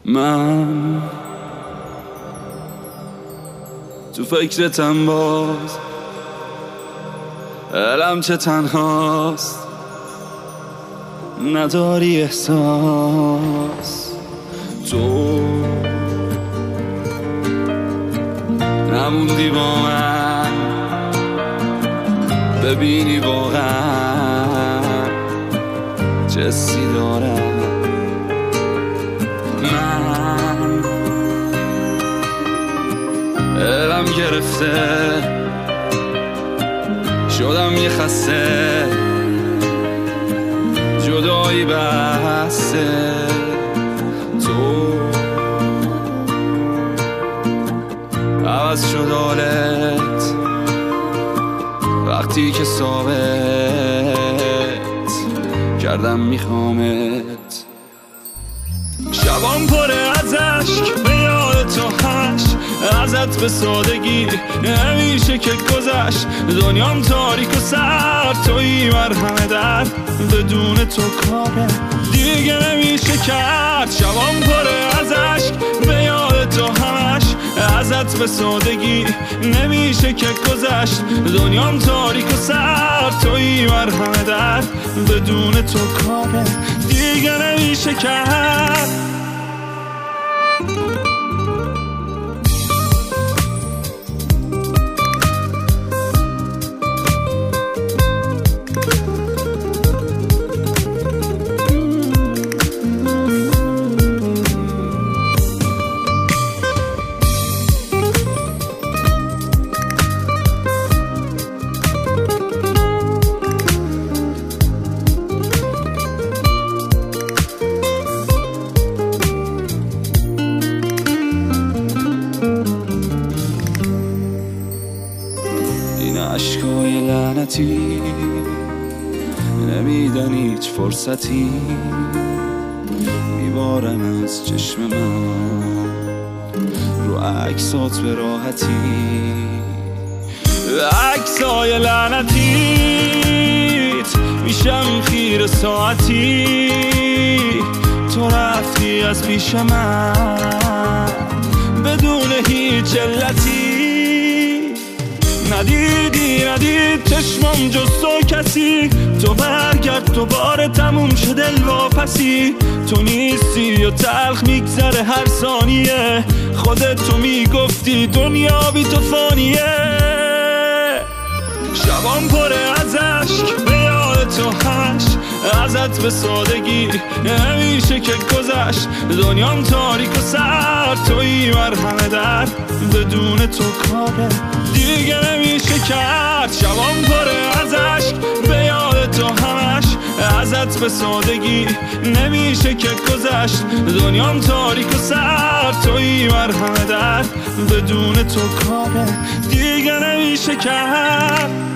من تو فکرتم باز، علم چه تنهاست، نداری احساس. تو نموندی با من ببینی واقعا چه حسی دارم. من علم گرفته شدم یه خسته، جدایی بسته. تو عوض شد حالت وقتی که ثابت کردم میخوامت. شبام پره از عشق به یاد تو هش، ازت به سادگی نمیشه که گذشت. دنیام تاریک و سرد، تویی مرهم درد، بدون تو کاره دیگه نمیشه کرد. شبام پره از عشق به یاد تو همش، ازت به سادگی نمیشه که گذشت. دنیام تاریک و سرد، تویی مرهم درد، بدون تو کاره دیگه نمیشه کرد. این عشقای لعنتی نمیدن هیچ فرصتی، میبارن از چشم من رو عکسات به راحتی. عکسای لعنتیت میشم خیر ساعتی، تو رفتی از پیش من بدون هیچ علتی. ندید چشمم جز تو کسی، تو برگرد دوباره تموم شد دلواپسی. تو نیستی و تلخ میگذره هر ثانیه، خودت تو میگفتی دنیا بی تو فانیه. شبام پره از عشق به یاد تو هش، ازت به سادگی نمیشه که گذشت. دنیام تاریک و سرد، تویی مرهم درد، بدون تو کاره دیگه نمیشه کرد. شبام پره از عشق به یاد تو همش، ازت به سادگی نمیشه که گذشت. دنیام تاریک و سرد، تویی مرهم درد، بدون تو کاره دیگه نمیشه کرد.